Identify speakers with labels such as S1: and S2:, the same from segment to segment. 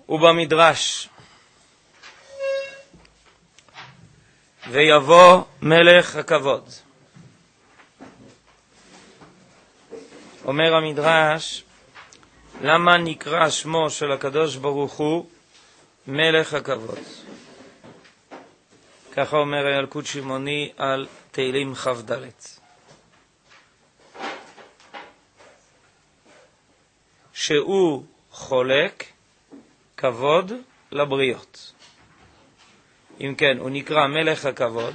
S1: ובמדרש ויבוא מלך הכבוד. אומר המדרש, למה נקרא שמו של הקדוש ברוך הוא מלך הכבוד? ככה אומר הילקוט שמעוני על תהילים כ"ד. שהוא חולק כבוד לבריות. אם כן, הוא נקרא מלך הכבוד,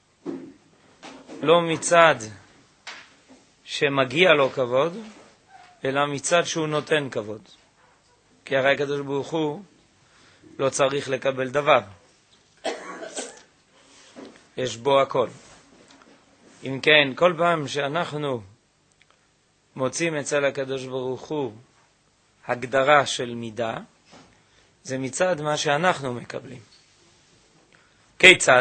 S1: לא מצד שמגיע לו כבוד, אלא מצד שהוא נותן כבוד. כי הרי הקדוש ברוך הוא לא צריך לקבל דבר. יש בו הכל. אם כן, כל פעם שאנחנו מוצאים אצל הקדוש ברוך הוא הגדרה של מידה, זה מצד מה שאנחנו מקבלים. כיצד?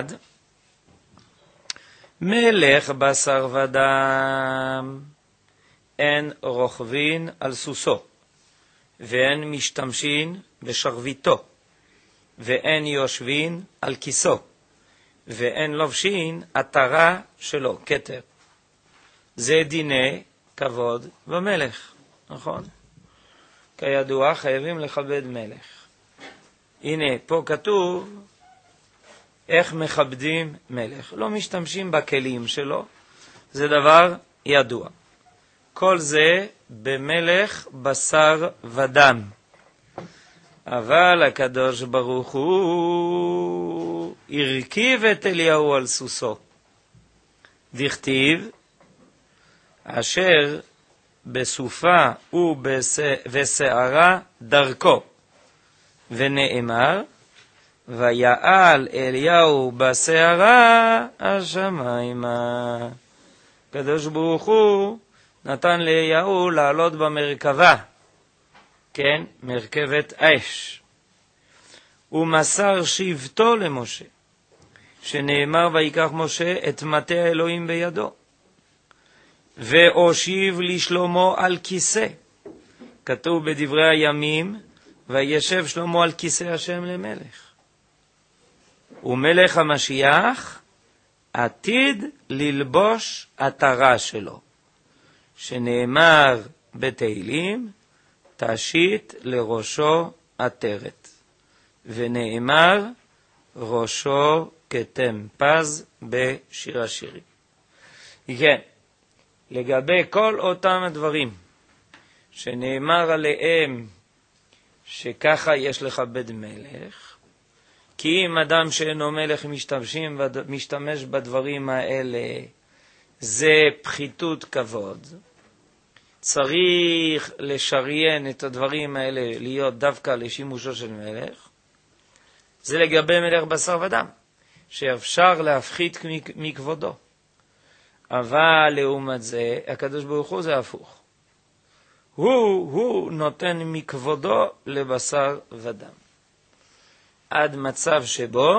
S1: מלך בשר ודם, אין רוכבין על סוסו, ואין משתמשין בשרביטו, ואין יושבין על כיסו, ואין לובשין עטרה שלו, כתר. זה דיני כבוד במלך, נכון? כידוע חייבים לכבד מלך. הנה, פה כתוב איך מכבדים מלך. לא משתמשים בכלים שלו, זה דבר ידוע. כל זה במלך בשר ודם. אבל הקדוש ברוך הוא הרכיב את אליהו על סוסו. דכתיב, אשר בסופה ובשערה דרכו. ונאמר, ויעל אליהו בשערה השמיימה. הקדוש ברוך הוא נתן לאליהו לעלות במרכבה, כן, מרכבת אש. ומסר שבטו למשה, שנאמר ויקח משה את מטה האלוהים בידו. והושיב לשלמה על כיסא. כתוב בדברי הימים, וישב שלמה על כיסא השם למלך. ומלך המשיח עתיד ללבוש עטרה שלו, שנאמר בתהילים, תשית לראשו עטרת. ונאמר, ראשו כתם פז בשיר השירים. כן, לגבי כל אותם הדברים שנאמר עליהם שככה יש לכבד מלך, כי אם אדם שאינו מלך משתמש בדברים האלה, זה פחיתות כבוד. צריך לשריין את הדברים האלה להיות דווקא לשימושו של מלך. זה לגבי מלך בשר ודם, שאפשר להפחית מכבודו. אבל לעומת זה, הקדוש ברוך הוא זה הפוך. הוא נותן מכבודו לבשר ודם. עד מצב שבו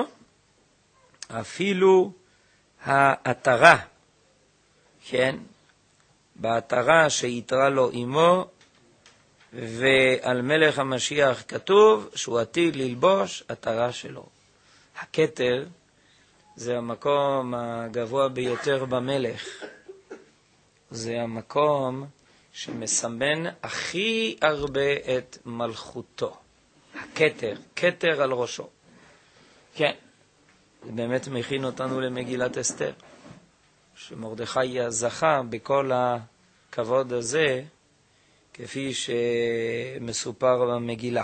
S1: אפילו העטרה, כן, בעטרה שיתרה לו אמו, ועל מלך המשיח כתוב שהוא עתיד ללבוש עטרה שלו. הכתר זה המקום הגבוה ביותר במלך. זה המקום שמסמן הכי הרבה את מלכותו. הכתר, כתר על ראשו. כן, זה באמת מכין אותנו למגילת אסתר. שמרדכי זכה בכל הכבוד הזה, כפי שמסופר במגילה.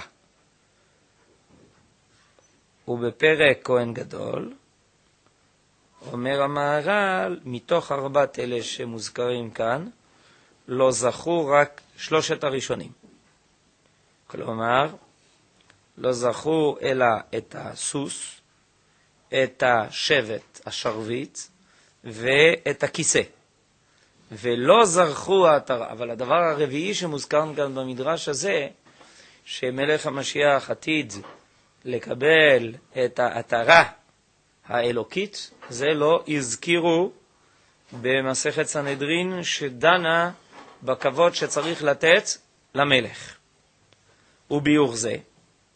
S1: ובפרק כהן גדול, אומר המהר"ל, מתוך 4 אלה שמוזכרים כאן, לא זכו רק 3 הראשונים. כלומר, לא זכו אלא את הסוס, את השבט, השרביט, ואת הכיסא. ולא זרחו העטרה. אבל הדבר הרביעי שמוזכר כאן במדרש הזה, שמלך המשיח עתיד לקבל את העטרה האלוקית, זה לא הזכירו במסכת סנהדרין שדנה בכבוד שצריך לתת למלך. וביוך זה,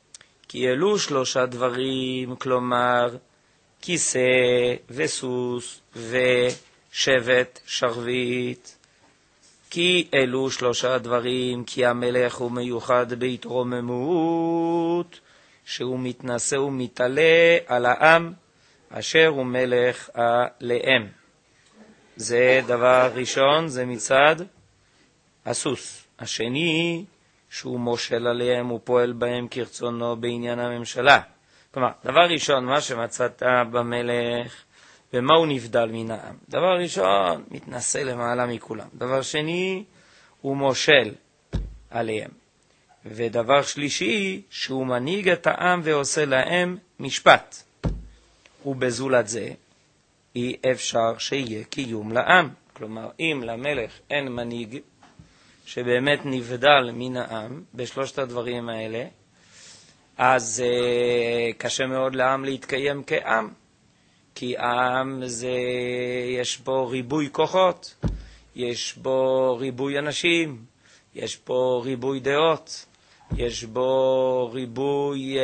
S1: כי אלו שלושה דברים, כלומר, כיסא וסוס ושבט שרביט, כי אלו שלושה דברים, כי המלך הוא מיוחד בהתרוממות, שהוא מתנשא ומתעלה על העם, אשר הוא מלך עליהם. זה דבר ראשון, זה מצד הסוס. השני, שהוא מושל עליהם, הוא פועל בהם כרצונו בעניין הממשלה. כלומר, דבר ראשון, מה שמצאת במלך, ומה הוא נבדל מן העם. דבר ראשון, מתנשא למעלה מכולם. דבר שני, הוא מושל עליהם. ודבר שלישי, שהוא מנהיג את העם ועושה להם משפט. ובזולת זה, אי אפשר שיהיה קיום לעם. כלומר, אם למלך אין מנהיג שבאמת נבדל מן העם בשלושת הדברים האלה, אז קשה מאוד לעם להתקיים כעם. כי עם יש בו ריבוי כוחות, יש בו ריבוי אנשים, יש בו ריבוי דעות, יש בו ריבוי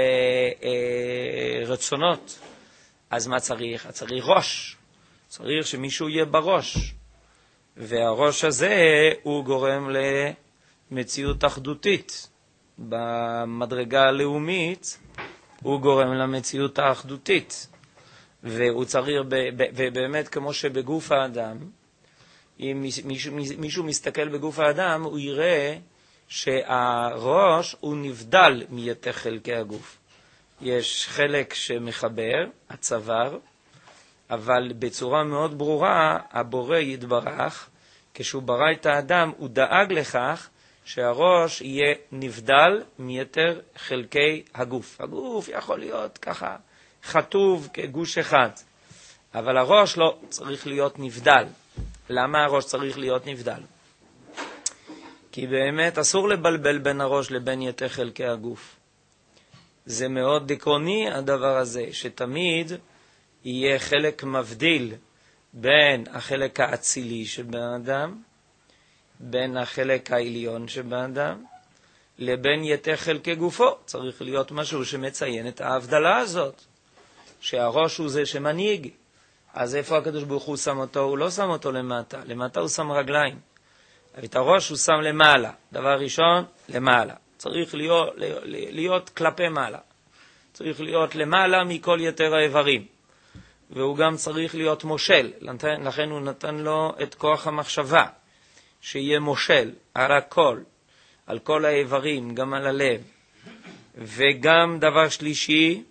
S1: רצונות. אז מה צריך? צריך ראש. צריך שמישהו יהיה בראש. והראש הזה הוא גורם למציאות אחדותית. במדרגה הלאומית הוא גורם למציאות האחדותית. והוא צריך, ובאמת כמו שבגוף האדם, אם מישהו מסתכל בגוף האדם, הוא יראה שהראש הוא נבדל מיתר חלקי הגוף. יש חלק שמחבר, הצוואר, אבל בצורה מאוד ברורה, הבורא יתברך, כשהוא ברא את האדם, הוא דאג לכך שהראש יהיה נבדל מיתר חלקי הגוף. הגוף יכול להיות ככה חטוב כגוש אחד, אבל הראש לא צריך להיות נבדל. למה הראש צריך להיות נבדל? כי באמת אסור לבלבל בין הראש לבין יתר חלקי הגוף. זה מאוד עקרוני הדבר הזה, שתמיד יהיה חלק מבדיל בין החלק האצילי שבאדם, בין החלק העליון שבאדם, לבין יתר חלקי גופו. צריך להיות משהו שמציין את ההבדלה הזאת, שהראש הוא זה שמנהיג. אז איפה הקדוש ברוך הוא שם אותו? הוא לא שם אותו למטה, למטה הוא שם רגליים. את הראש הוא שם למעלה. דבר ראשון, למעלה. צריך להיות כלפי מעלה. צריך להיות למעלה מכל יתר האיברים. והוא גם צריך להיות מושל. לכן הוא נתן לו את כוח המחשבה, שיהיה מושל על הכל, על כל האיברים, גם על הלב. וגם דבר שלישי,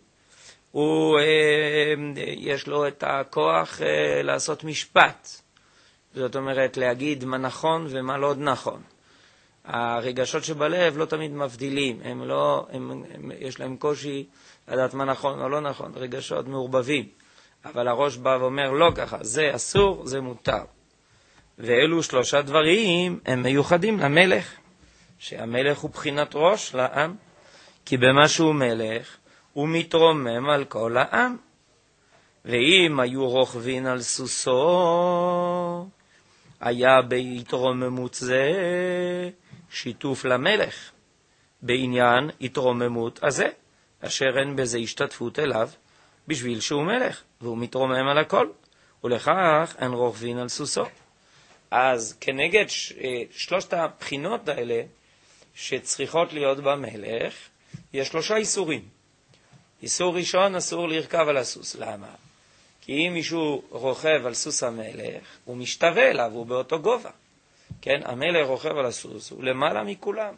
S1: יש לו את הכוח לעשות משפט. זאת אומרת, להגיד מה נכון ומה לא נכון. הרגשות שבלב לא תמיד מבדילים, יש להם קושי לדעת מה נכון או לא נכון, רגשות מעורבבים. אבל הראש בא ואומר, לא ככה, זה אסור, זה מותר. ואלו שלושה דברים הם מיוחדים למלך, שהמלך הוא בחינת ראש לעם, כי במה שהוא מלך, הוא מתרומם על כל העם. ואם היו רוכבים על סוסו, היה בהתרוממות זה שיתוף למלך, בעניין התרוממות הזה, אשר אין בזה השתתפות אליו, בשביל שהוא מלך, והוא מתרומם על הכל, ולכך אין רוכבים על סוסו. אז כנגד שלושת הבחינות האלה, שצריכות להיות במלך, יש שלושה איסורים. איסור ראשון, אסור לרכב על הסוס. למה? כי אם מישהו רוכב על סוס המלך, הוא משתווה אליו, הוא באותו גובה. כן, המלך רוכב על הסוס, הוא למעלה מכולם.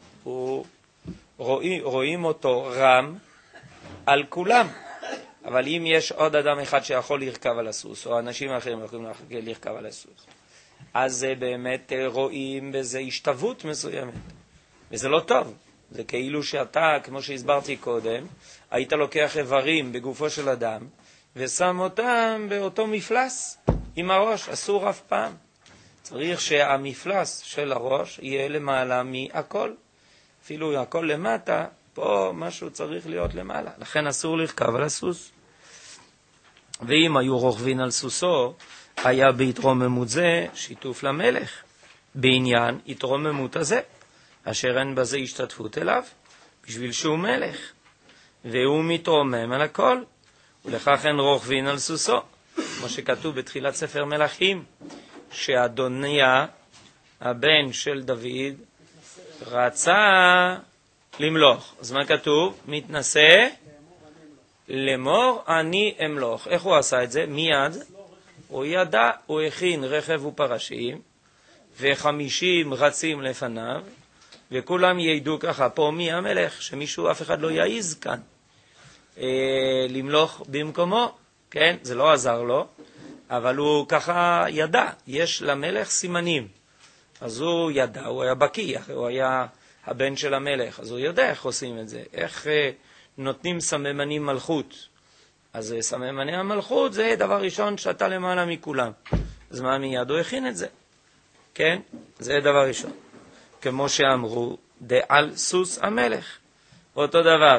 S1: רואים אותו רם על כולם. אבל אם יש עוד אדם אחד שיכול לרכב על הסוס, או אנשים אחרים יכולים לרכב על הסוס, אז באמת רואים בזה השתוות מסוימת. וזה לא טוב. זה כאילו שאתה, כמו שהסברתי קודם, היית לוקח איברים בגופו של אדם, ושם אותם באותו מפלס עם הראש. אסור אף פעם. צריך שהמפלס של הראש יהיה למעלה מהכל. אפילו הכל למטה, פה משהו צריך להיות למעלה. לכן אסור לרכב על הסוס. ואם היו רוכבים על סוסו, היה בהתרוממות זה שיתוף למלך, בעניין התרוממות הזה, אשר אין בזה השתתפות אליו, בשביל שהוא מלך. והוא מתרומם על הכל, ולכך אין רוכבין על סוסו, כמו שכתוב בתחילת ספר מלכים, שאדוניה, הבן של דוד, רצה למלוך. אז מה כתוב? מתנשא לאמור אני אמלוך. איך הוא עשה את זה? מיד הוא ידע, הוא הכין רכב ופרשים, ו50 רצים לפניו, וכולם ידעו ככה, פה מי המלך, שמישהו, אף אחד לא יעיז כאן למלוך במקומו. כן, זה לא עזר לו, אבל הוא ככה ידע, יש למלך סימנים. אז הוא ידע, הוא היה בקיא, הוא היה הבן של המלך, אז הוא יודע איך עושים את זה, איך נותנים סממנים מלכות. אז סממני המלכות זה דבר ראשון שאתה למעלה מכולם. אז מה מיד הוא הכין את זה? כן? זה דבר ראשון. כמו שאמרו, דעל סוס המלך. אותו דבר,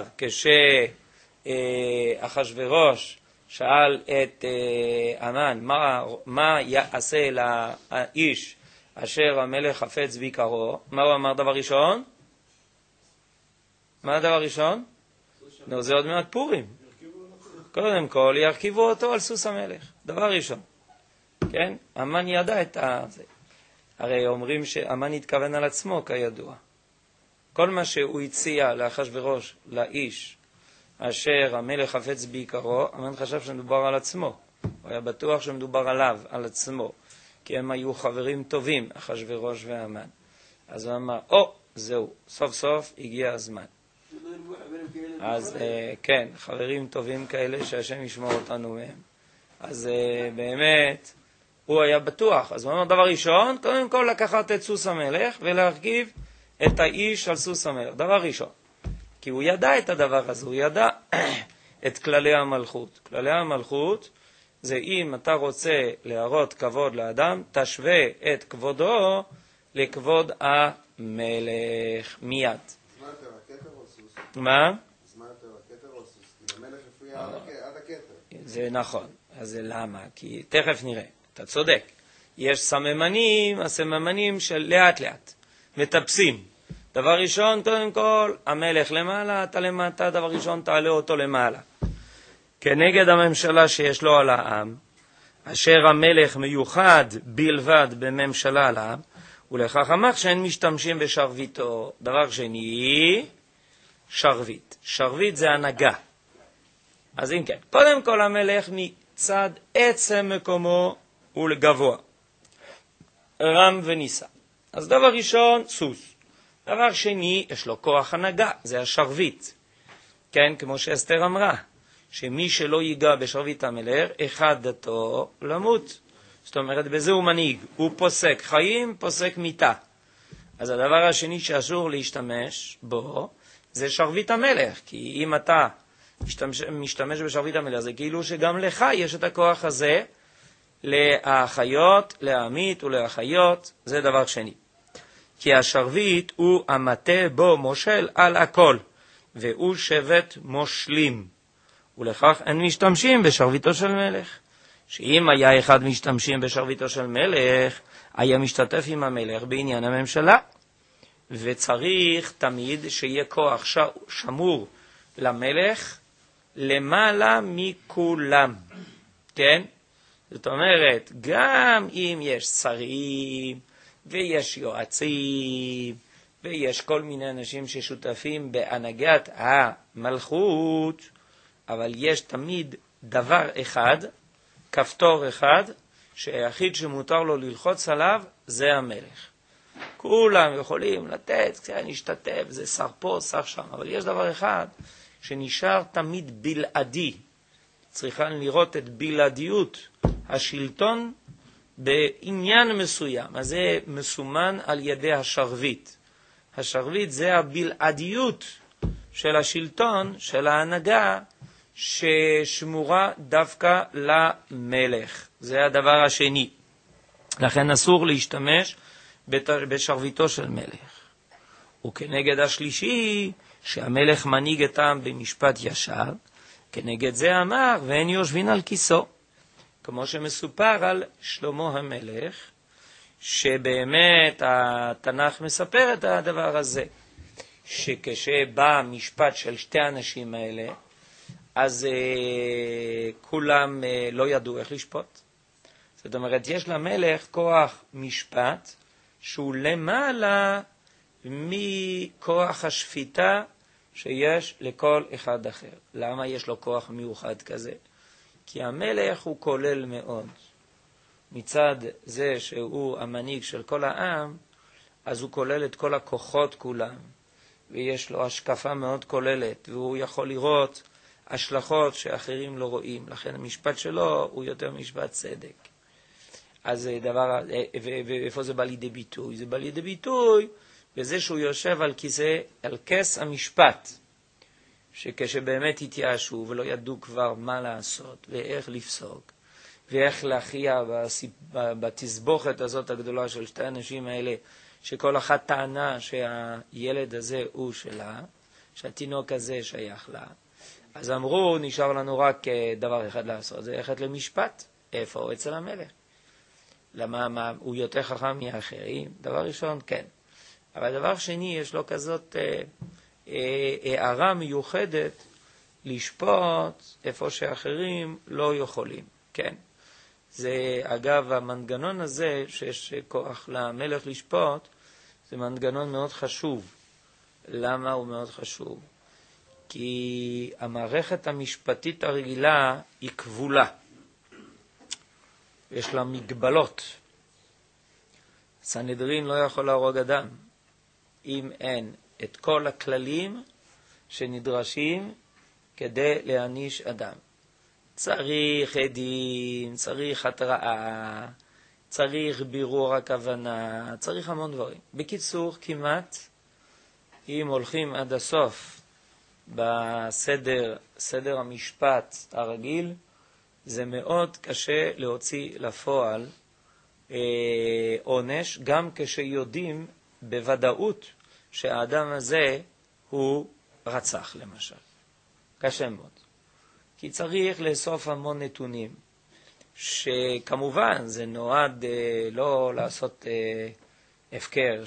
S1: כשאחשוורוש שאל את המן, מה יעשה לאיש אשר המלך חפץ ביקרו, מה הוא אמר דבר ראשון? מה הדבר ראשון? לא, זה עוד מעט פורים. קודם כל ירכיבו אותו על סוס המלך, דבר ראשון. כן? המן ידע את זה. הרי אומרים שהמן התכוון על עצמו כידוע. כל מה שהוא הציע לאחשוורוש, לאיש אשר המלך חפץ ביקרו, המן חשב שמדובר על עצמו. הוא היה בטוח שמדובר עליו, על עצמו. כי הם היו חברים טובים, אחשוורוש והמן. אז הוא אמר, זהו, סוף סוף הגיע הזמן. אז כן, חברים טובים כאלה שהשם ישמור אותנו מהם. אז באמת, הוא היה בטוח. אז הוא אמר, דבר ראשון, קודם כל לקחת את סוס המלך ולהרכיב את האיש על סוס המלך. דבר ראשון. כי הוא ידע את הדבר הזה, הוא ידע את כללי המלכות. כללי המלכות זה אם אתה רוצה להראות כבוד לאדם, תשווה את כבודו לכבוד המלך מיד.
S2: אז מה יותר, הכתר או סוס?
S1: מה?
S2: אז מה יותר, הכתר או סוס? כי המלך הפריע עד הכתר.
S1: זה נכון. אז למה? כי תכף נראה. אתה צודק. יש סממנים, הסממנים של לאט לאט. מטפסים. דבר ראשון, קודם כל, המלך למעלה, אתה למטה, דבר ראשון, תעלה אותו למעלה. כנגד הממשלה שיש לו על העם, אשר המלך מיוחד בלבד בממשלה על העם, ולכך אמר שאין משתמשים בשרביטו. דבר שני, שרביט. שרביט זה הנהגה. אז אם כן, קודם כל המלך מצד עצם מקומו הוא לגבוה. רם וניסה. אז דבר ראשון, סוס. דבר שני, יש לו כוח הנהגה, זה השרביט. כן, כמו שאסתר אמרה, שמי שלא ייגע בשרביט המלך, אחד דתו למות. זאת אומרת, בזה הוא מנהיג, הוא פוסק חיים, פוסק מיתה. אז הדבר השני שאסור להשתמש בו, זה שרביט המלך, כי אם אתה משתמש בשרביט המלך, זה כאילו שגם לך יש את הכוח הזה, לאחיות, לעמית ולאחיות, זה דבר שני. כי השרביט הוא המטה בו מושל על הכל, והוא שבט מושלים. ולכך אין משתמשים בשרביטו של מלך. שאם היה אחד משתמשים בשרביטו של מלך, היה משתתף עם המלך בעניין הממשלה. וצריך תמיד שיהיה כוח שמור למלך למעלה מכולם. כן? זאת אומרת, גם אם יש שרים, ויש יועצים, ויש כל מיני אנשים ששותפים בהנהגת המלכות, אבל יש תמיד דבר אחד, כפתור אחד, שהיחיד שמותר לו ללחוץ עליו זה המלך. כולם יכולים לתת, נשתתף, זה שר פה, שר שם, אבל יש דבר אחד שנשאר תמיד בלעדי. צריכה לראות את בלעדיות השלטון בעניין מסוים, אז זה מסומן על ידי השרביט. השרביט זה הבלעדיות של השלטון, של ההנהגה, ששמורה דווקא למלך. זה הדבר השני. לכן אסור להשתמש בשרביטו של מלך. וכנגד השלישי, שהמלך מנהיג את העם במשפט ישר, כנגד זה אמר, ואין יושבין על כיסו. כמו שמסופר על שלמה המלך, שבאמת התנ"ך מספר את הדבר הזה, שכשבא משפט של שתי האנשים האלה, אז כולם לא ידעו איך לשפוט. זאת אומרת, יש למלך כוח משפט שהוא למעלה מכוח השפיטה שיש לכל אחד אחר. למה יש לו כוח מיוחד כזה? כי המלך הוא כולל מאוד. מצד זה שהוא המנהיג של כל העם, אז הוא כולל את כל הכוחות כולם, ויש לו השקפה מאוד כוללת, והוא יכול לראות השלכות שאחרים לא רואים. לכן המשפט שלו הוא יותר משפט צדק. אז דבר, ואיפה זה בא לידי ביטוי? זה בא לידי ביטוי בזה שהוא יושב על כס המשפט, שכשבאמת התייאשו ולא ידעו כבר מה לעשות ואיך לפסוק ואיך להכריע בתסבוכת הזאת הגדולה של שתי האנשים האלה, שכל אחת טענה שהילד הזה הוא שלה, שהתינוק הזה שייך לה, אז אמרו, נשאר לנו רק דבר אחד לעשות, זה ללכת למשפט. איפה הוא? אצל המלך. למה הוא יותר חכם מאחרים? דבר ראשון, כן. אבל דבר שני, יש לו כזאת הערה מיוחדת לשפוט איפה שאחרים לא יכולים. כן. זה, אגב, המנגנון הזה שיש כוח למלך לשפוט, זה מנגנון מאוד חשוב. למה הוא מאוד חשוב? כי המערכת המשפטית הרגילה היא כבולה. יש לה מגבלות. סנהדרין לא יכול להרוג אדם אם אין את כל הכללים שנדרשים כדי להעניש אדם. צריך עדים, צריך התראה, צריך בירור הכוונה, צריך המון דברים. בקיצור, כמעט, אם הולכים עד הסוף בסדר המשפט הרגיל, זה מאוד קשה להוציא לפועל עונש, גם כשיודעים בוודאות שהאדם הזה הוא רצח למשל. קשה מאוד. כי צריך לאסוף המון נתונים, שכמובן זה נועד לא לעשות הפקר,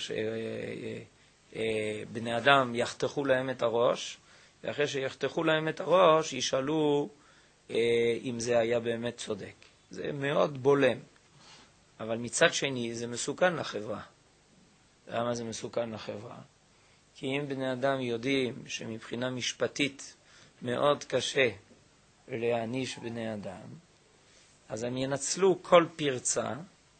S1: שבני אדם יחתכו להם את הראש, ואחרי שיחתכו להם את הראש ישאלו אם זה היה באמת צודק. זה מאוד בולם. אבל מצד שני זה מסוכן לחברה. למה זה מסוכן לחברה? כי אם בני אדם יודעים שמבחינה משפטית מאוד קשה להעניש בני אדם, אז הם ינצלו כל פרצה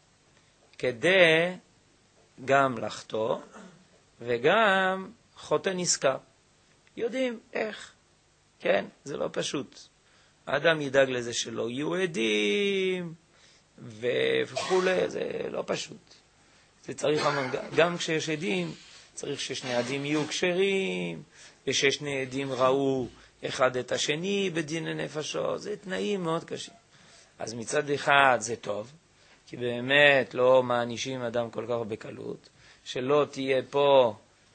S1: כדי גם לחטוא וגם חוטא נזכר. יודעים איך. כן, זה לא פשוט. האדם ידאג לזה שלא יהיו עדים וכו', זה לא פשוט. זה צריך גם כשיש עדים, צריך ששני עדים יהיו כשרים, וששני עדים ראו אחד את השני בדין הנפשות. זה תנאים מאוד קשים. אז מצד אחד זה טוב, כי באמת לא מענישים אדם כל כך בקלות, שלא תהיה פה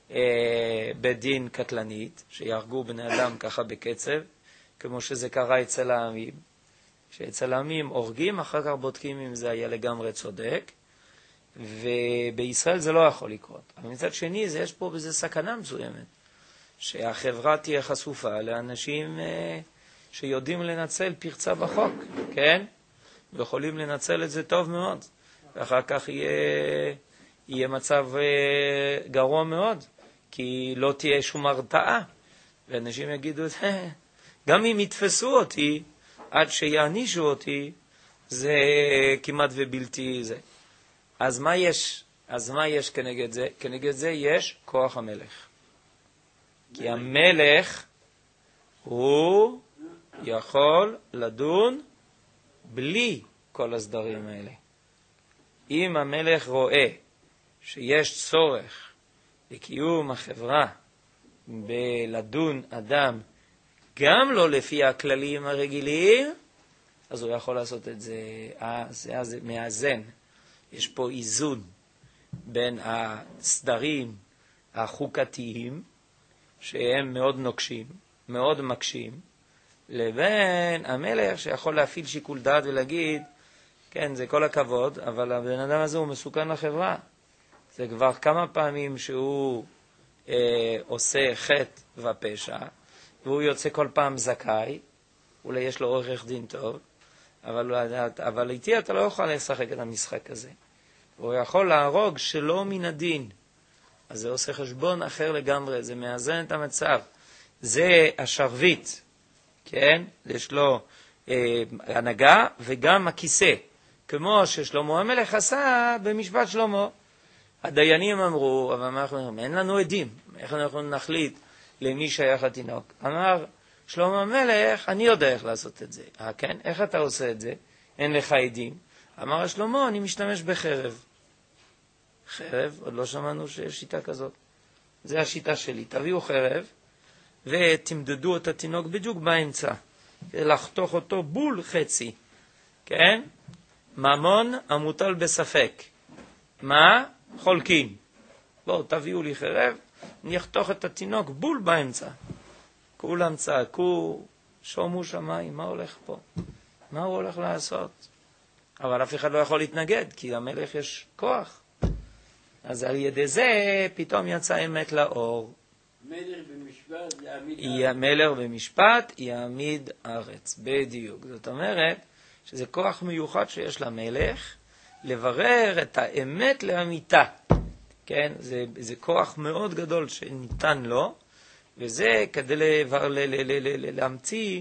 S1: בדין קטלנית, שיהרגו בני אדם ככה בקצב, כמו שזה קרה אצל העמים. שאצל העמים הורגים, אחר כך בודקים אם זה היה לגמרי צודק, ובישראל זה לא יכול לקרות. אבל מצד שני, יש פה בזה סכנה מסוימת, שהחברה תהיה חשופה לאנשים שיודעים לנצל פרצה בחוק, כן? ויכולים לנצל את זה טוב מאוד, ואחר כך יהיה מצב גרוע מאוד, כי לא תהיה שום הרתעה, ואנשים יגידו, גם אם יתפסו אותי, עד שיענישו אותי, זה כמעט ובלתי זה. אז מה יש כנגד זה? כנגד זה יש כוח המלך. כי המלך הוא יכול לדון בלי כל הסדרים האלה. אם המלך רואה שיש צורך לקיום החברה בלדון אדם גם לא לפי הכללים הרגילים, אז הוא יכול לעשות את זה. זה מאזן. יש פה איזון בין הסדרים החוקתיים, שהם מאוד נוקשים, מאוד מקשים, לבין המלך שיכול להפעיל שיקול דעת ולהגיד, כן, זה כל הכבוד, אבל הבן אדם הזה הוא מסוכן לחברה. זה כבר כמה פעמים שהוא עושה חטא ופשע, והוא יוצא כל פעם זכאי, אולי יש לו עורך דין טוב, אבל איתי אתה לא יכול לשחק את המשחק הזה. הוא יכול להרוג שלא מן הדין. אז זה עושה חשבון אחר לגמרי, זה מאזן את המצב. זה השרביט, כן? יש לו הנהגה וגם הכיסא. כמו ששלמה המלך עשה במשפט שלמה. הדיינים אמרו, אבל אנחנו אומרים, אין לנו עדים. איך אנחנו נחליט למי שייך התינוק? אמר שלמה המלך, אני יודע איך לעשות את זה. כן? איך אתה עושה את זה? אין לך עדים. אמר שלמה, אני משתמש בחרב. חרב, עוד לא שמענו שיש שיטה כזאת. זה השיטה שלי. תביאו חרב ותמדדו את התינוק בדיוק באמצע. לחתוך אותו בול חצי. כן? ממון המוטל בספק. מה? חולקים. בואו, תביאו לי חרב, אני אחתוך את התינוק בול באמצע. כולם צעקו, שומו שמיים, מה הולך פה? מה הוא הולך לעשות? אבל אף אחד לא יכול להתנגד, כי למלך יש כוח. אז על ידי זה פתאום יצא אמת לאור. מלך במשפט יעמיד ארץ. בדיוק. זאת אומרת שזה כוח מיוחד שיש למלך לברר את האמת לאמיתה. כן? זה כוח מאוד גדול שניתן לו, וזה כדי להמציא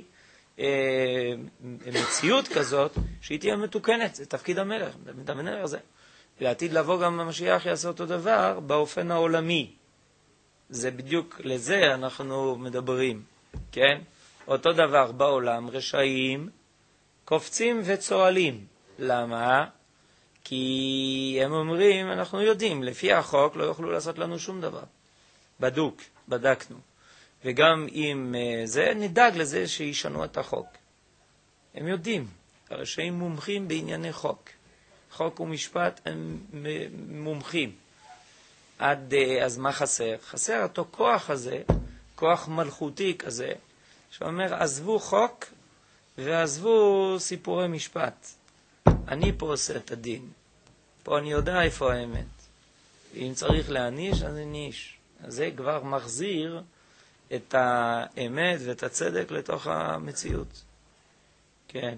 S1: מציאות כזאת שהיא תהיה מתוקנת. זה תפקיד המלך. המלך הזה. לעתיד לבוא גם המשיח יעשה אותו דבר באופן העולמי. זה בדיוק לזה אנחנו מדברים, כן? אותו דבר בעולם, רשעים קופצים וצועלים. למה? כי הם אומרים, אנחנו יודעים, לפי החוק לא יוכלו לעשות לנו שום דבר. בדקנו. וגם אם זה, נדאג לזה שישנו את החוק. הם יודעים, הרשעים מומחים בענייני חוק. חוק ומשפט הם מומחים. אז מה חסר? חסר אותו כוח הזה, כוח מלכותי כזה, שאומר, עזבו חוק ועזבו סיפורי משפט. אני פה עושה את הדין. פה אני יודע איפה האמת. ואם צריך להניש, אז אני. אז זה כבר מחזיר את האמת ואת הצדק לתוך המציאות. כן.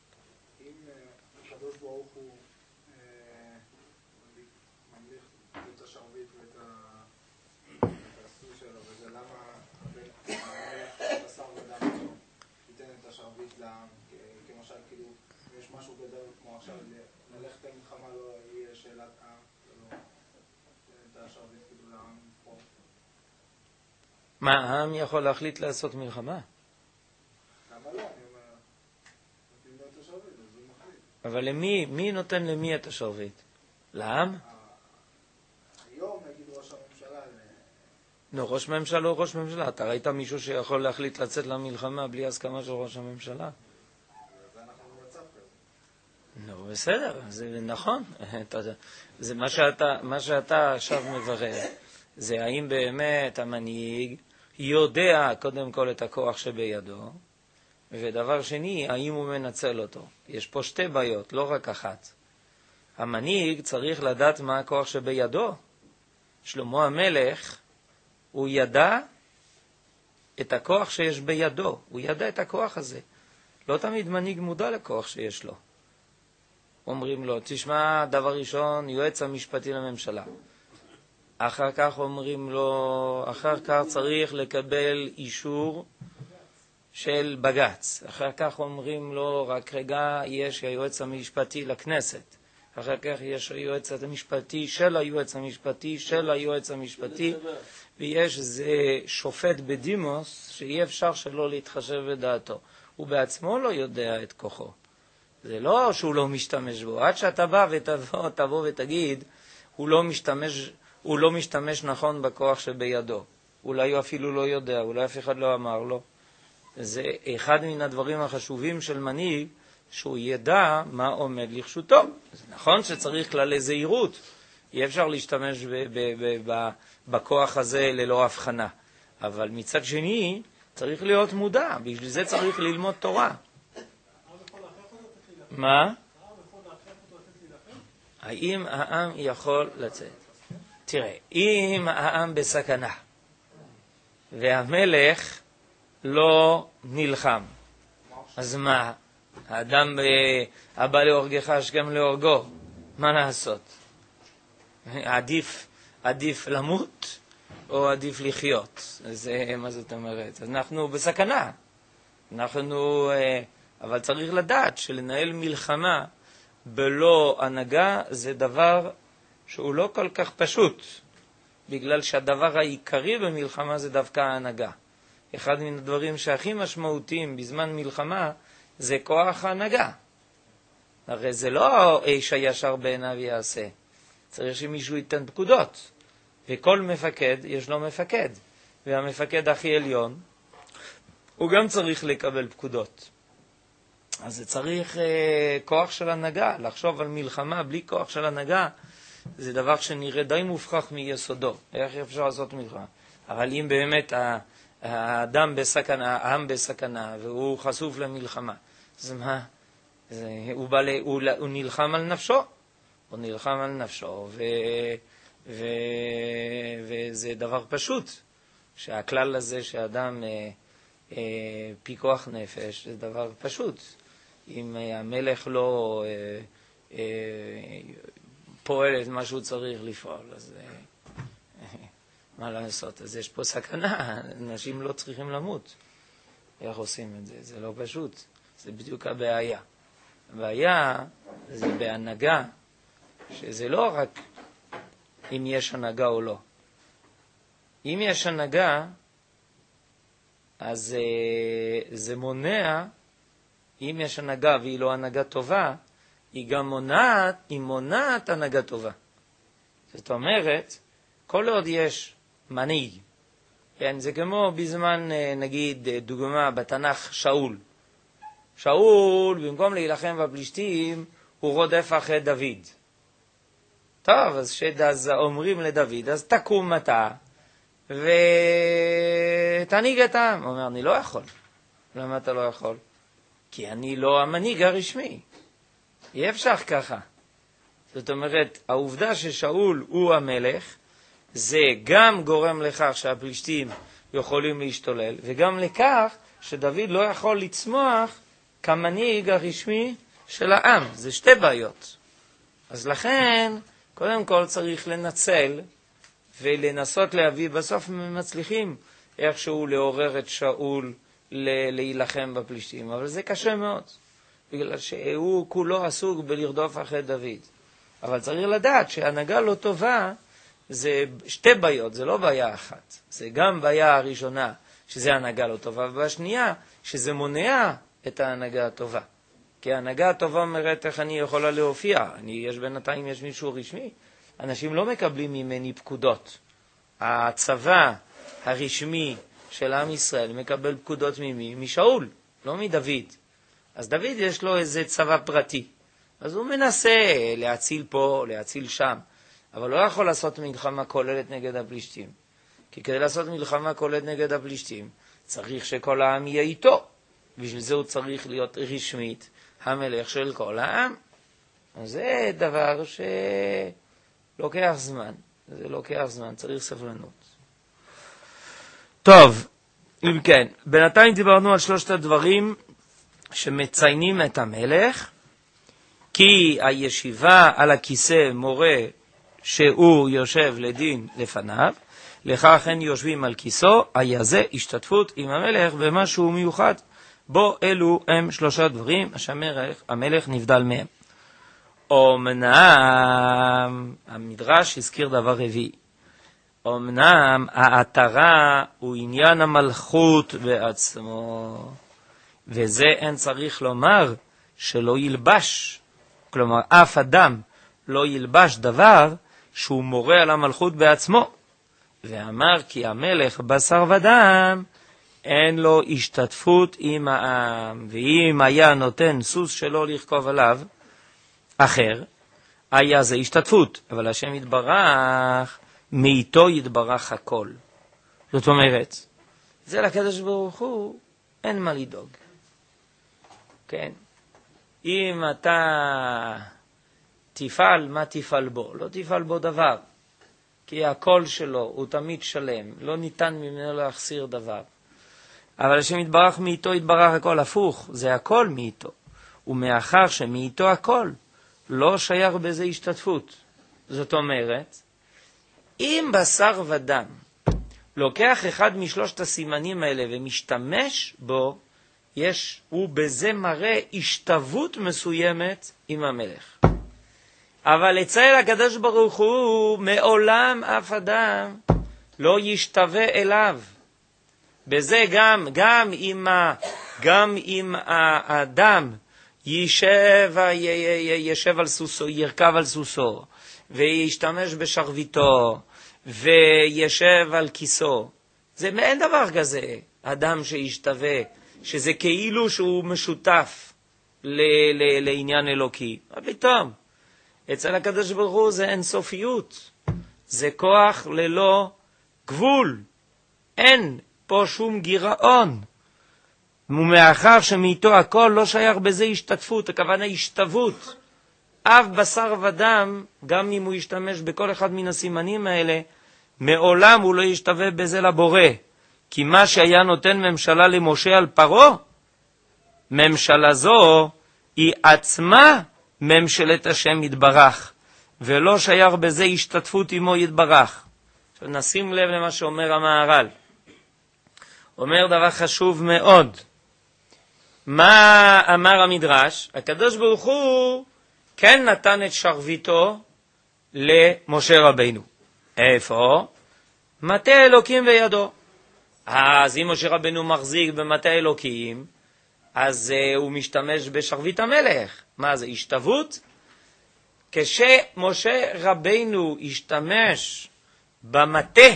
S1: מה, העם יכול להחליט לעשות מלחמה?
S2: למה לא? אני אומר, נותנים לו את השרביט, אז הוא מחליט.
S1: אבל מי נותן למי את השרביט? לעם?
S2: היום נגיד ראש הממשלה.
S1: לא, ראש ממשלה לא ראש ממשלה. אתה ראית מישהו שיכול להחליט לצאת למלחמה בלי הסכמה של ראש הממשלה?
S2: אז אנחנו במצב כזה.
S1: לא, בסדר, זה נכון. זה מה שאתה עכשיו מברר. זה האם באמת המנהיג יודע קודם כל את הכוח שבידו, ודבר שני, האם הוא מנצל אותו. יש פה שתי בעיות, לא רק אחת. המנהיג צריך לדעת מה הכוח שבידו. שלמה המלך, הוא ידע את הכוח שיש בידו. הוא ידע את הכוח הזה. לא תמיד מנהיג מודע לכוח שיש לו. אומרים לו, תשמע, דבר ראשון, יועץ המשפטי לממשלה. אחר כך אומרים לו, אחר כך צריך לקבל אישור של בג"ץ. אחר כך אומרים לו, רק רגע, יש היועץ המשפטי לכנסת. אחר כך יש היועץ המשפטי של היועץ המשפטי של היועץ המשפטי, ויש זה שופט בדימוס שאי אפשר שלא להתחשב בדעתו. הוא בעצמו לא יודע את כוחו. זה לא שהוא לא משתמש בו. עד שאתה בא ותבוא ותגיד, הוא לא משתמש נכון בכוח שבידו. אולי הוא אפילו לא יודע, אולי אף אחד לא אמר לו. זה אחד מן הדברים החשובים של מנהיג, שהוא ידע מה עומד לרשותו. זה נכון שצריך כללי זהירות. אי אפשר להשתמש בכוח הזה ללא הבחנה. אבל מצד שני, צריך להיות מודע. בשביל זה צריך ללמוד תורה. מה? האם העם יכול לצאת? תראה, אם העם בסכנה, והמלך לא נלחם. אז מה? האדם הבא להורגך השכם להורגו. מה לעשות? עדיף למות או עדיף לחיות? מה זאת אומרת? אז אנחנו בסכנה. אבל צריך לדעת שלנהל מלחמה בלא הנהגה זה דבר שהוא לא כל כך פשוט, בגלל שהדבר העיקרי במלחמה זה דווקא ההנהגה. אחד מן הדברים שהכי משמעותיים בזמן מלחמה זה כוח ההנהגה. הרי זה לא איש הישר בעיניו יעשה. צריך שמישהו ייתן פקודות. וכל מפקד יש לו מפקד. והמפקד הכי עליון, הוא גם צריך לקבל פקודות. אז זה צריך כוח של הנהגה. לחשוב על מלחמה בלי כוח של הנהגה, זה דבר שנראה די מופרך מיסודו. איך אפשר לעשות מלחמה? אבל אם באמת האדם בסכנה, העם בסכנה, והוא חשוף למלחמה, אז מה? הוא נלחם על נפשו. הוא נלחם על נפשו, וזה דבר פשוט. שהכלל הזה שאדם פיקוח נפש, זה דבר פשוט. אם המלך לא פועל את מה שהוא צריך לפעול, אז מה לעשות? אז יש פה סכנה, אנשים לא צריכים למות. איך עושים את זה? זה לא פשוט. זה בדיוק הבעיה. הבעיה זה בהנהגה, שזה לא רק אם יש הנהגה או לא. אם יש הנהגה, אז זה מונע, אם יש הנהגה והיא לא הנהגה טובה, היא גם מונעת הנהגה טובה. זאת אומרת, כל עוד יש מנהיג, כן, זה כמו בזמן, נגיד, דוגמה בתנ"ך, שאול, במקום להילחם בפלישתים, הוא רודף אחרי דוד. טוב, אז אומרים לדוד, אז תקום אתה, ותנהיג את העם. הוא אומר, אני לא יכול. למה אתה לא יכול? כי אני לא המנהיג הרשמי. אי אפשר ככה. זאת אומרת, העובדה ששאול הוא המלך, זה גם גורם לכך שהפלישתים יכולים להשתולל, וגם לכך שדוד לא יכול לצמוח כמנהיג הרשמי של העם. זה שתי בעיות. אז לכן, קודם כל צריך לנצל ולנסות להביא, בסוף מצליחים איכשהו לעורר את שאול להילחם בפלישתים. אבל זה קשה מאוד, בגלל שהוא כולו עסוק בלרדוף אחרי דוד. אבל צריך לדעת שהנהגה לא טובה, זה שתי בעיות, זה לא בעיה אחת. זה גם בעיה הראשונה, שזה הנהגה לא טובה, והשנייה, שזה מונע את ההנהגה הטובה. כי ההנהגה הטובה אומרת איך אני יכולה להופיע. בינתיים יש מישהו רשמי. אנשים לא מקבלים ממני פקודות. הצבא הרשמי של עם ישראל מקבל פקודות ממי? משאול, לא מדוד. אז דוד יש לו איזה צבא פרטי. אז הוא מנסה להציל פה, להציל שם. אבל לא יכול לעשות מלחמה כוללת נגד הפלישתים. כי כדי לעשות מלחמה כוללת נגד הפלישתים, צריך שכל העם יהיה איתו. בשביל זה הוא צריך להיות רשמית המלך של כל העם. אז זה דבר שלוקח זמן. זה לוקח זמן, צריך סבלנות. טוב, אם כן, בינתיים דיברנו על שלושת הדברים שמציינים את המלך, כי הישיבה על הכיסא מורה שהוא יושב לדין לפניו, לכך הם יושבים על כיסו, היה זה השתתפות עם המלך במשהו מיוחד, בו אלו הם שלושה דברים, המלך נבדל מהם. אמנם, המדרש הזכיר דבר רביעי, אמנם העטרה הוא עניין המלכות בעצמו, וזה אין צריך לומר שלא ילבש, כלומר אף אדם לא ילבש דבר שהוא מורה על המלכות בעצמו, ואמר כי המלך בשר ודם אין לו השתתפות עם העם, ואם היה נותן סוס שלו לרכוב עליו אחר, היה זה השתתפות, אבל השם יתברך, מאיתו יתברך הכל. זאת אומרת, זה לקדוש ברוך הוא, אין מה לדאוג. כן? אם אתה תפעל, מה תפעל בו? לא תפעל בו דבר. כי הקול שלו הוא תמיד שלם, לא ניתן ממנו להחסיר דבר. אבל השם יתברך מאיתו יתברך הכל, הפוך, זה הכל מאיתו. ומאחר שמאיתו הכל, לא שייך בזה השתתפות. זאת אומרת, אם בשר ודם לוקח אחד משלושת הסימנים האלה ומשתמש בו, הוא בזה מראה השתוות מסוימת עם המלך. אבל אצל הקדוש ברוך הוא מעולם אף אדם לא ישתווה אליו. בזה גם אם האדם ישב על סוסו, ירכב על סוסו, וישתמש בשרביטו, וישב על כיסו. אין דבר כזה, אדם שישתווה, שזה כאילו שהוא משותף לעניין אלוקי. מה פתאום? אצל הקדוש ברוך הוא זה אינסופיות. זה כוח ללא גבול. אין פה שום גירעון. ומאחר שמאיתו הכל לא שייך בזה השתתפות, הכוונה השתוות. אף בשר ודם, גם אם הוא ישתמש בכל אחד מן הסימנים האלה, מעולם הוא לא ישתווה בזה לבורא. כי מה שהיה נותן ממשלה למשה על פרעה, ממשלה זו היא עצמה ממשלת השם יתברך, ולא שייך בזה השתתפות עמו יתברך. עכשיו נשים לב למה שאומר המהר"ל. אומר דבר חשוב מאוד. מה אמר המדרש? הקדוש ברוך הוא כן נתן את שרביטו למשה רבינו. איפה? מטה אלוקים בידו. אז אם משה רבינו מחזיק במטה אלוקים, אז הוא משתמש בשרביט המלך. מה זה? השתוות? כשמשה רבינו השתמש במטה,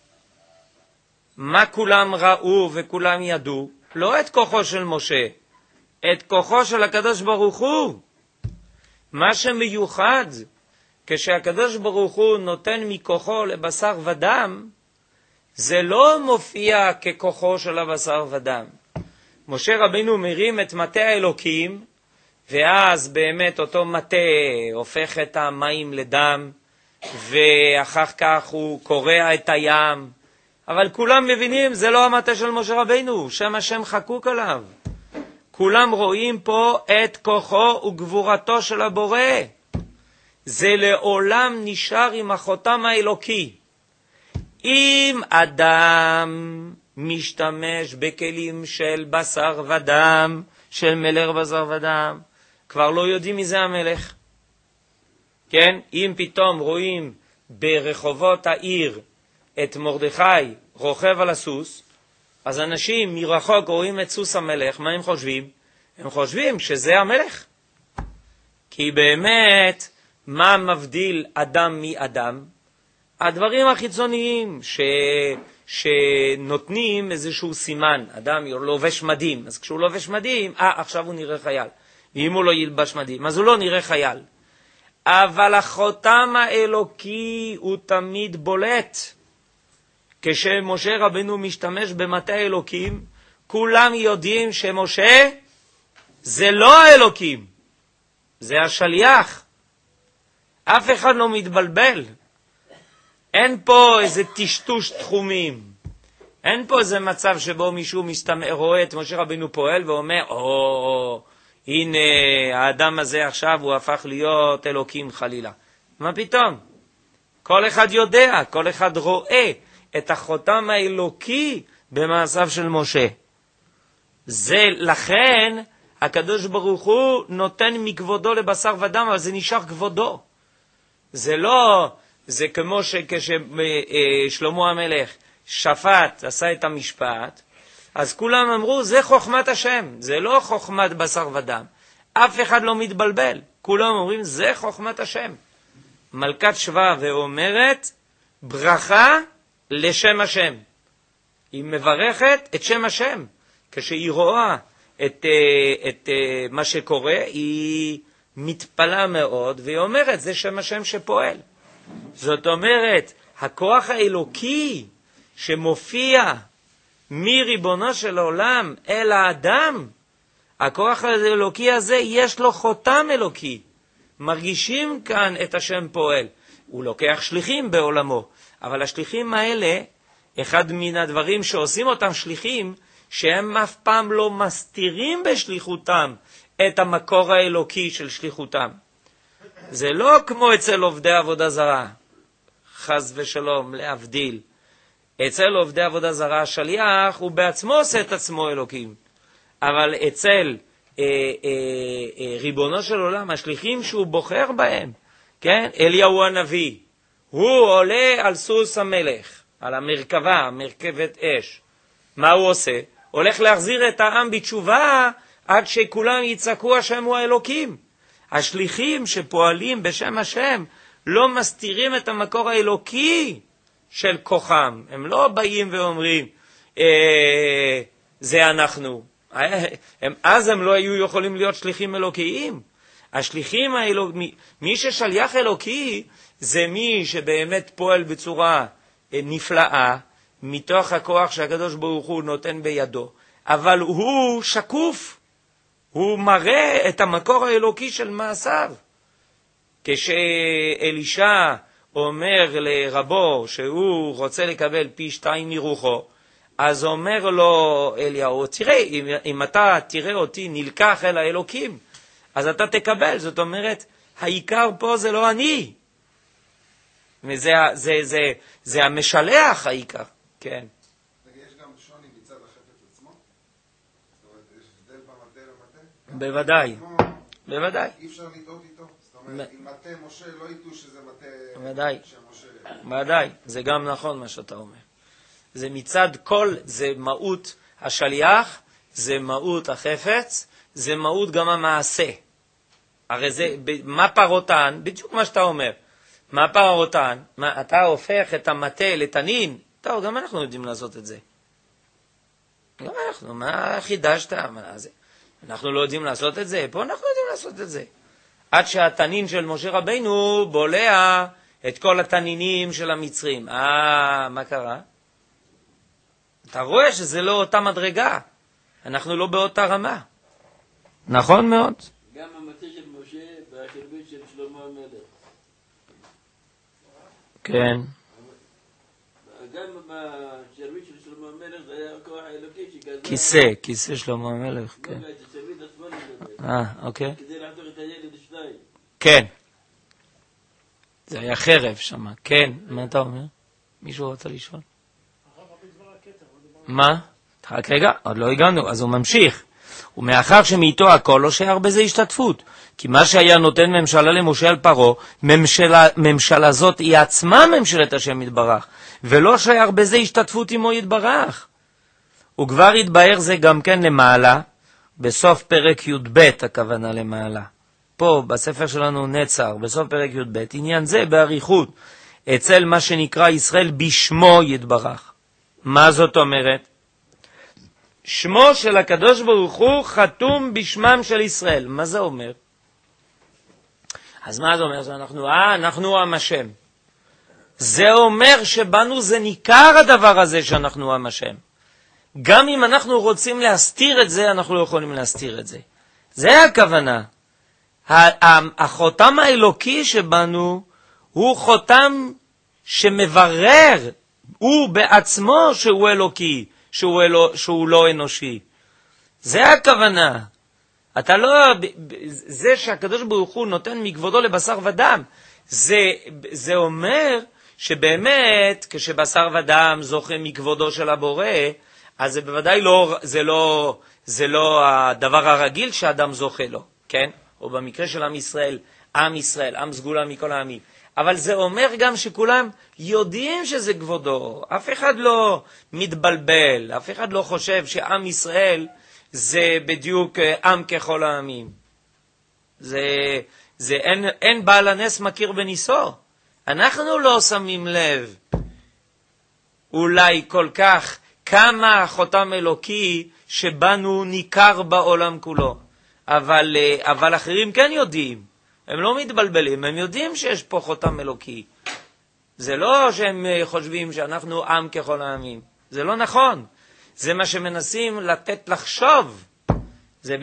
S1: מה כולם ראו וכולם ידעו? לא את כוחו של משה, את כוחו של הקדוש ברוך הוא. מה שמיוחד, כשהקדוש ברוך הוא נותן מכוחו לבשר ודם, זה לא מופיע ככוחו של הבשר ודם. משה רבינו מרים את מטה האלוקים, ואז באמת אותו מטה הופך את המים לדם, ואחר כך הוא קורע את הים. אבל כולם מבינים, זה לא המטה של משה רבינו, שם השם חקוק עליו. כולם רואים פה את כוחו וגבורתו של הבורא. זה לעולם נשאר עם החותם האלוקי. אם אדם משתמש בכלים של בשר ודם, של מלך בשר ודם, כבר לא יודעים מי זה המלך. כן? אם פתאום רואים ברחובות העיר את מרדכי רוכב על הסוס, אז אנשים מרחוק רואים את סוס המלך, מה הם חושבים? הם חושבים שזה המלך. כי באמת, מה מבדיל אדם מאדם? הדברים החיצוניים שנותנים איזשהו סימן. אדם לובש מדים, אז כשהוא לובש מדים, עכשיו הוא נראה חייל. ואם הוא לא ילבש מדים, אז הוא לא נראה חייל. אבל החותם האלוקי הוא תמיד בולט. כשמשה רבינו משתמש במטה האלוקים, כולם יודעים שמשה זה לא האלוקים, זה השליח. אף אחד לא מתבלבל. אין פה איזה טשטוש תחומים. אין פה איזה מצב שבו מישהו רואה את משה רבינו פועל ואומר, הנה האדם הזה עכשיו הוא הפך להיות אלוקים חלילה. מה פתאום? כל אחד יודע, כל אחד רואה את החותם האלוקי במעשיו של משה. זה לכן הקדוש ברוך הוא נותן מכבודו לבשר ודם, אבל זה נשאר כבודו. זה לא, זה כמו שכששלמה המלך שפט, עשה את המשפט, אז כולם אמרו, זה חוכמת השם, זה לא חוכמת בשר ודם. אף אחד לא מתבלבל. כולם אומרים, זה חוכמת השם. מלכת שבא ואומרת, ברכה לשם השם. היא מברכת את שם השם. כשהיא רואה את מה שקורה, היא מתפלה מאוד, והיא אומרת, זה שם השם שפועל. זאת אומרת, הכוח האלוקי שמופיע מריבונו של העולם אל האדם, הכוח האלוקי הזה יש לו חותם אלוקי. מרגישים כאן את השם פועל. הוא לוקח שליחים בעולמו, אבל השליחים האלה, אחד מן הדברים שעושים אותם שליחים, שהם אף פעם לא מסתירים בשליחותם את המקור האלוקי של שליחותם. זה לא כמו אצל עובדי עבודה זרה, חס ושלום, להבדיל. אצל עובדי עבודה זרה, השליח הוא בעצמו עושה את עצמו אלוקים. אבל אצל ריבונו של עולם, השליחים שהוא בוחר בהם, כן? אליהו הנביא, הוא עולה על סוס המלך, על המרכבה, מרכבת אש. מה הוא עושה? הולך להחזיר את העם בתשובה עד שכולם יצעקו השם הוא האלוקים. השליחים שפועלים בשם השם לא מסתירים את המקור האלוקי של כוחם. הם לא באים ואומרים, זה אנחנו. אז הם לא היו יכולים להיות שליחים אלוקיים. השליחים האלוקיים, מי ששליח אלוקי, זה מי שבאמת פועל בצורה נפלאה, מתוך הכוח שהקדוש ברוך הוא נותן בידו. אבל הוא שקוף. הוא מראה את המקור האלוקי של מעשיו. כשאלישע אומר לרבו שהוא רוצה לקבל פי 2 מרוחו, אז אומר לו אליהו, תראה, אם אתה תראה אותי נלקח אל האלוקים, אז אתה תקבל. זאת אומרת, העיקר פה זה לא אני. זה המשלח העיקר. כן.
S2: יש גם שוני מצד החפץ עצמו? זאת אומרת, יש הבדל במטה למטה?
S1: בוודאי. בוודאי.
S2: אי אפשר לטעות איתו? זאת אומרת, אם מטה משה לא ידעו שזה מטה
S1: בוודאי.
S2: שמשה...
S1: בוודאי. זה גם נכון מה שאתה אומר. זה מצד כל, זה מהות השליח, זה מהות החפץ, זה מהות גם המעשה. הרי זה, מה פרותן? בדיוק מה שאתה אומר. מה פרותן? אתה הופך את המטה לתנין? טוב, גם אנחנו יודעים לעשות את זה. גם אנחנו, מה חידשת? אנחנו לא יודעים לעשות את זה? פה אנחנו יודעים לעשות את זה. עד שהתנין של משה רבינו בולע את כל התנינים של המצרים. מה קרה? אתה רואה שזה לא אותה מדרגה. אנחנו לא באותה רמה. נכון מאוד.
S3: גם המטה של משה והחרבית של שלמה המלך.
S1: כן.
S3: גם בשרביט של שלמה המלך זה היה הכוח האלוקי
S1: שגזר... כיסא שלמה המלך, כן.
S3: לא, את השרביט עצמו נדבר.
S1: אוקיי.
S3: כדי לחתוך את הילד לשניים. כן.
S1: זה היה חרב שם, כן. מה אתה אומר? מישהו רוצה לשאול? מה? רק רגע, עוד לא הגענו, אז הוא ממשיך. ומאחר שמאיתו הכל לא שיער בזה השתתפות. כי מה שהיה נותן ממשלה למשה על פרו, ממשלה זאת היא עצמה ממשלת השם יתברך, ולא שיער בזה השתתפות עמו יתברך. וכבר יתבהר זה גם כן למעלה, בסוף פרק י"ב הכוונה למעלה. פה בספר שלנו נצר, בסוף פרק י"ב, עניין זה באריכות, אצל מה שנקרא ישראל בשמו יתברך. מה זאת אומרת? שמו של הקדוש ברוך הוא חתום בשמם של ישראל. מה זה אומר? אז מה זה אומר? אנחנו עם השם. זה אומר שבנו זה ניכר הדבר הזה שאנחנו עם השם. גם אם אנחנו רוצים להסתיר את זה, אנחנו לא יכולים להסתיר את זה. זה הכוונה. החותם האלוקי שבנו הוא חותם שמברר, הוא בעצמו שהוא אלוקי, שהוא לא אנושי. זה הכוונה. אתה לא, זה שהקדוש ברוך הוא נותן מכבודו לבשר ודם, זה אומר שבאמת כשבשר ודם זוכה מכבודו של הבורא, אז זה בוודאי לא, זה לא הדבר הרגיל שאדם זוכה לו, כן? או במקרה של עם ישראל, עם סגולה מכל העמים. אבל זה אומר גם שכולם יודעים שזה כבודו. אף אחד לא מתבלבל, אף אחד לא חושב שעם ישראל זה בדיוק עם ככל העמים. אין בעל הנס מכיר בניסו. אנחנו לא שמים לב אולי כל כך כמה חותם אלוקי שבנו ניכר בעולם כולו. אבל אחרים כן יודעים. הם לא מתבלבלים, הם יודעים שיש פה חותם אלוקי. זה לא שהם חושבים שאנחנו עם ככל העמים. זה לא נכון. זה מה שמנסים לתת לחשוב. זה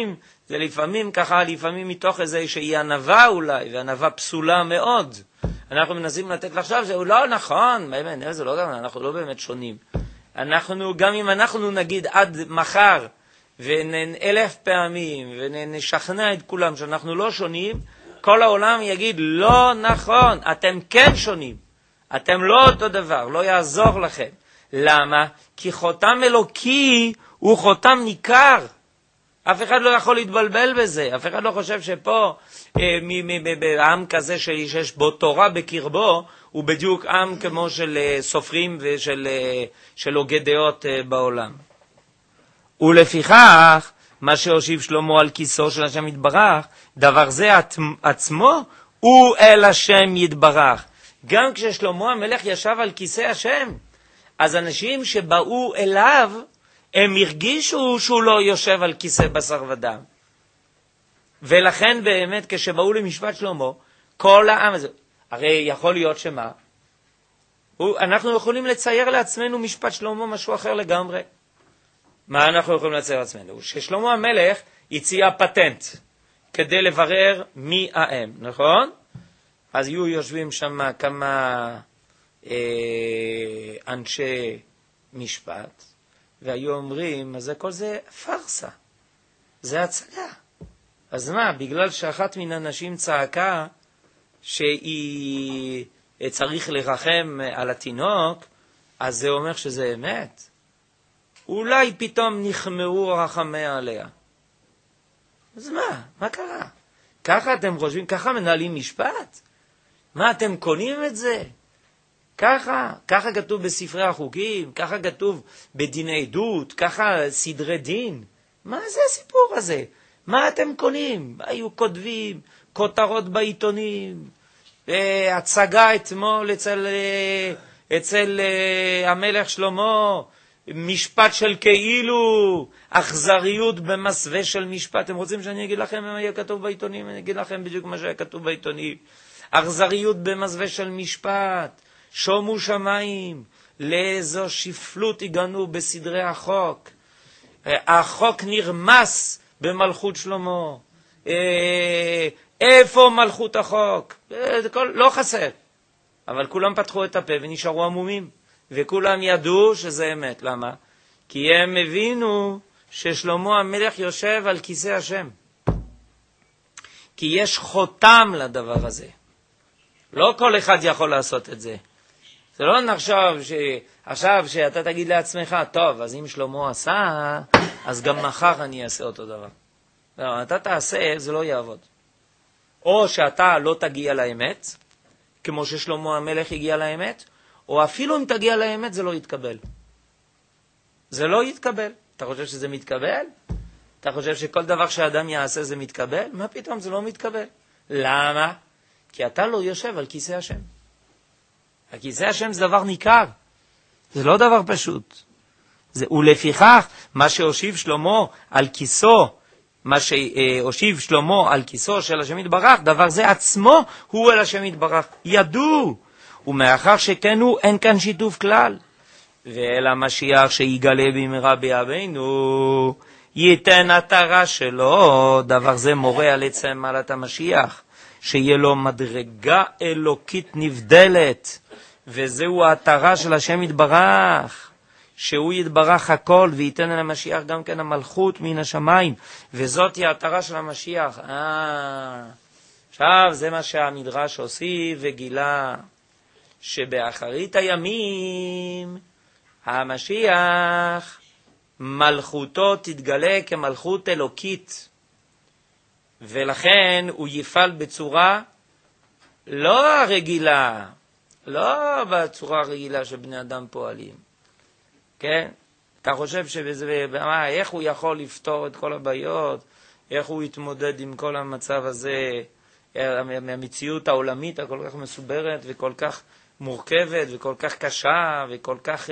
S1: לפעמים ככה, לפעמים מתוך איזושהי ענווה אולי, וענווה פסולה מאוד. אנחנו מנסים לתת לחשוב שהוא לא נכון, באמת, זה לא גם, אנחנו לא באמת שונים. אנחנו, גם אם אנחנו נגיד עד מחר, ונ1,000 פעמים, ונשכנע את כולם שאנחנו לא שונים, כל העולם יגיד, לא נכון, אתם כן שונים. אתם לא אותו דבר, לא יעזור לכם. למה? כי חותם אלוקי הוא חותם ניכר. אף אחד לא יכול להתבלבל בזה. אף אחד לא חושב שפה, עם כזה שיש בו תורה בקרבו, הוא בדיוק עם כמו של סופרים ושל הוגי דעות בעולם. ולפיכך, מה שהושיב שלמה על כיסו של השם יתברך, דבר זה עצמו הוא אל השם יתברך. גם כששלמה המלך ישב על כיסא השם, אז אנשים שבאו אליו, הם הרגישו שהוא לא יושב על כיסא בשר ודם. ולכן באמת כשבאו למשפט שלמה, כל העם הזה, הרי יכול להיות שמה? אנחנו יכולים לצייר לעצמנו משפט שלמה משהו אחר לגמרי. מה אנחנו יכולים לצייר לעצמנו? ששלמה המלך הציע פטנט כדי לברר מי האם, נכון? אז יהיו יושבים שם כמה אנשי משפט, והיו אומרים, אז כל זה פרסה, זה הצגה. אז מה, בגלל שאחת מן הנשים צעקה שהיא צריך לרחם על התינוק, אז זה אומר שזה אמת? אולי פתאום נחמרו רחמיה עליה. אז מה קרה? ככה אתם חושבים, ככה מנהלים משפט? מה, אתם קונים את זה? ככה כתוב בספרי החוקים, ככה כתוב בדיני עדות, ככה סדרי דין. מה זה הסיפור הזה? מה אתם קונים? היו כותבים כותרות בעיתונים, הצגה אתמול אצל המלך שלמה, משפט של כאילו, אכזריות במסווה של משפט. אתם רוצים שאני אגיד לכם מה היה כתוב בעיתונים? אני אגיד לכם בדיוק מה שהיה כתוב בעיתונים. אכזריות במסווה של משפט, שומו שמיים, לאיזו שפלות הגענו בסדרי החוק. החוק נרמס במלכות שלמה. איפה מלכות החוק? לא חסר. אבל כולם פתחו את הפה ונשארו עמומים. וכולם ידעו שזה אמת. למה? כי הם הבינו ששלמה המלך יושב על כיסא השם. כי יש חותם לדבר הזה. לא כל אחד יכול לעשות את זה. זה לא נחשוב עכשיו שאתה תגיד לעצמך, טוב, אז אם שלמה עשה, אז גם מחר אני אעשה אותו דבר. לא, אתה תעשה, זה לא יעבוד. או שאתה לא תגיע לאמת, כמו ששלמה המלך הגיע לאמת, או אפילו אם תגיע לאמת זה לא יתקבל. זה לא יתקבל. אתה חושב שזה מתקבל? אתה חושב שכל דבר שאדם יעשה זה מתקבל? מה פתאום זה לא מתקבל? למה? כי אתה לא יושב על כיסא השם. הכיסא השם זה דבר ניכר. זה לא דבר פשוט. ולפיכך, מה שהושיב שלמה על כיסו, מה שהושיב שלמה על כיסו של השם יתברך, דבר זה עצמו הוא אל השם יתברך. ידעו. ומאחר שכנו אין כאן שיתוף כלל. ואל המשיח שיגלה במהרה בימינו, ייתן התורה שלו, דבר זה מורה על עצם מעלת המשיח, שיהיה לו מדרגה אלוקית נבדלת, וזהו התורה של השם יתברך, שהוא יתברך הכל, וייתן אל המשיח גם כן המלכות מן השמיים, וזאת היא התורה של המשיח. עכשיו זה מה שהמדרש הוסיף וגילה, שבאחרית הימים המשיח מלכותו תתגלה כמלכות אלוקית, ולכן הוא יפעל בצורה לא רגילה, לא בצורה הרגילה שבני אדם פועלים. כן? אתה חושב איך הוא יכול לפתור את כל הבעיות? איך הוא יתמודד עם כל המצב הזה, המציאות העולמית הכל כך מסוברת וכל כך מורכבת וכל כך קשה וכל כך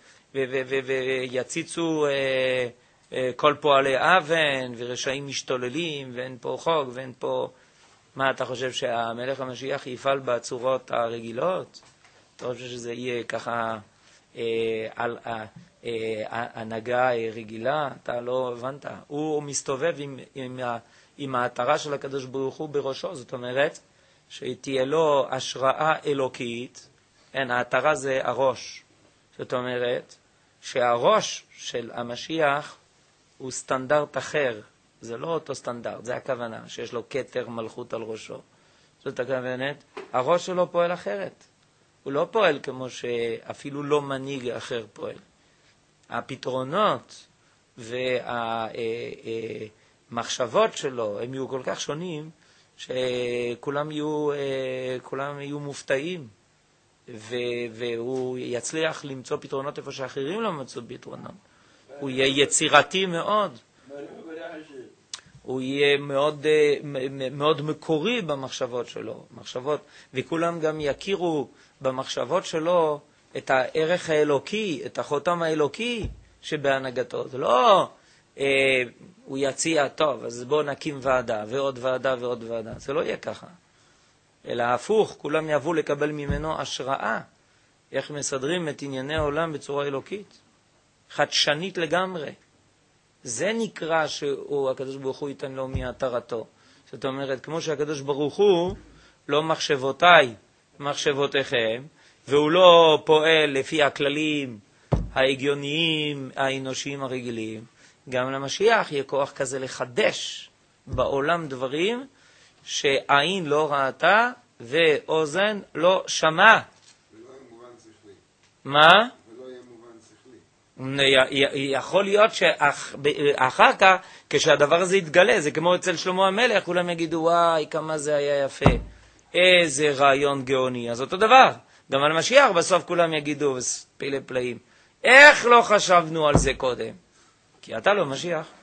S1: ויציצו כל פועלי אבן ורשעים משתוללים ואין פה חוק ואין פה... מה אתה חושב שהמלך המשיח יפעל בצורות הרגילות? אתה חושב שזה יהיה ככה על הנהגה רגילה? אתה לא הבנת. הוא מסתובב עם ההתרה של הקדוש ברוך הוא בראשו. זאת אומרת שתהיה לו השראה אלוקית, ההתרה זה הראש. זאת אומרת, שהראש של המשיח הוא סטנדרט אחר. זה לא אותו סטנדרט, זה הכוונה, שיש לו כתר מלכות על ראשו. זאת הכוונת, הראש שלו פועל אחרת. הוא לא פועל כמו שאפילו לא מנהיג אחר פועל. הפתרונות והמחשבות שלו, הם יהיו כל כך שונים, שכולם יהיו מופתעים, והוא יצליח למצוא פתרונות איפה שאחרים לא מצאו פתרונות. הוא יהיה יצירתי מאוד. הוא יהיה מאוד מקורי במחשבות שלו, וכולם גם יכירו במחשבות שלו את הערך האלוקי, את החותם האלוקי שבהנהגתו. זה לא הוא יציע טוב, אז בואו נקים ועדה, ועוד ועדה ועוד ועדה. זה לא יהיה ככה. אלא הפוך, כולם יבואו לקבל ממנו השראה, איך מסדרים את ענייני העולם בצורה אלוקית, חדשנית לגמרי. זה נקרא שהקדוש ברוך הוא ייתן לו מהתרתו. זאת אומרת, כמו שהקדוש ברוך הוא לא מחשבותיי, מחשבותיכם, והוא לא פועל לפי הכללים ההגיוניים, האנושיים הרגילים, גם למשיח יהיה כוח כזה לחדש בעולם דברים שעין לא ראתה ואוזן לא שמעה.
S2: ולא יהיה מובן שכלי.
S1: מה?
S2: ולא יהיה מובן שכלי.
S1: יכול להיות שאחר כך, כשהדבר הזה יתגלה, זה כמו אצל שלמה המלך, כולם יגידו, וואי, כמה זה היה יפה, איזה רעיון גאוני. אז אותו דבר, גם על משיח בסוף כולם יגידו, פלא פלאים, איך לא חשבנו על זה קודם? כי אתה לא משיח.